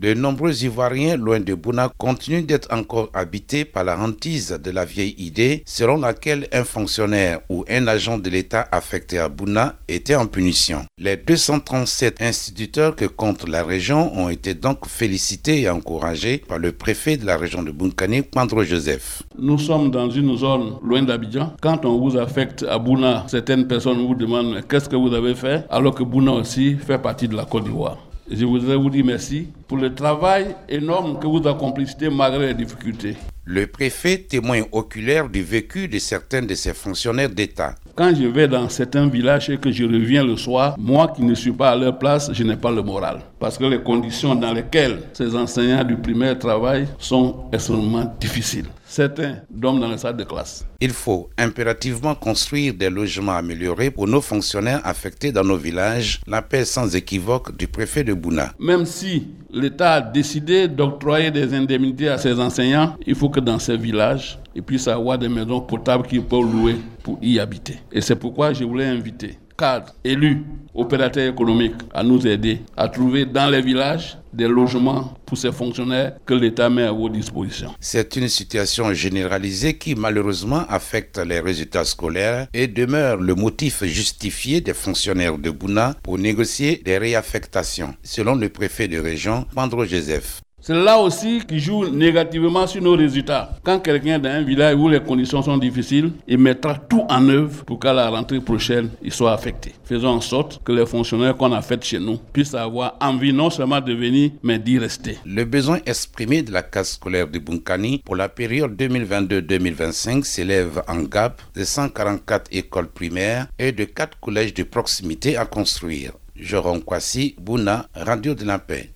De nombreux Ivoiriens loin de Bouna continuent d'être encore habités par la hantise de la vieille idée selon laquelle un fonctionnaire ou un agent de l'État affecté à Bouna était en punition. Les 237 instituteurs que compte la région ont été donc félicités et encouragés par le préfet de la région de Bounkané, Pandro Joseph. Nous sommes dans une zone loin d'Abidjan. Quand on vous affecte à Bouna, certaines personnes vous demandent qu'est-ce que vous avez fait, alors que Bouna aussi fait partie de la Côte d'Ivoire. Je voudrais vous dire merci pour le travail énorme que vous accomplissez malgré les difficultés. Le préfet témoin oculaire du vécu de certains de ses fonctionnaires d'État. Quand je vais dans certains villages et que je reviens le soir, moi qui ne suis pas à leur place, je n'ai pas le moral. Parce que les conditions dans lesquelles ces enseignants du primaire travaillent sont extrêmement difficiles. Certains dorment dans les salles de classe. Il faut impérativement construire des logements améliorés pour nos fonctionnaires affectés dans nos villages, l'appel sans équivoque du préfet de Bouna. Même si l'État a décidé d'octroyer des indemnités à ces enseignants, il faut que dans ces villages, ils puissent avoir des maisons potables qu'ils peuvent louer pour y habiter. Et c'est pourquoi je voulais inviter cadres, élus, opérateurs économiques à nous aider à trouver dans les villages des logements pour ces fonctionnaires que l'État met à vos dispositions. C'est une situation généralisée qui malheureusement affecte les résultats scolaires et demeure le motif justifié des fonctionnaires de Bouna pour négocier des réaffectations, selon le préfet de région, Pandro Joseph. C'est là aussi qui joue négativement sur nos résultats. Quand quelqu'un dans un village où les conditions sont difficiles, il mettra tout en œuvre pour qu'à la rentrée prochaine, il soit affecté. Faisons en sorte que les fonctionnaires qu'on a faits chez nous puissent avoir envie non seulement de venir, mais d'y rester. Le besoin exprimé de la case scolaire de Bounkané pour la période 2022-2025 s'élève en gap de 144 écoles primaires et de 4 collèges de proximité à construire. Joron Kwasi, Bouna, Radio de la Paix.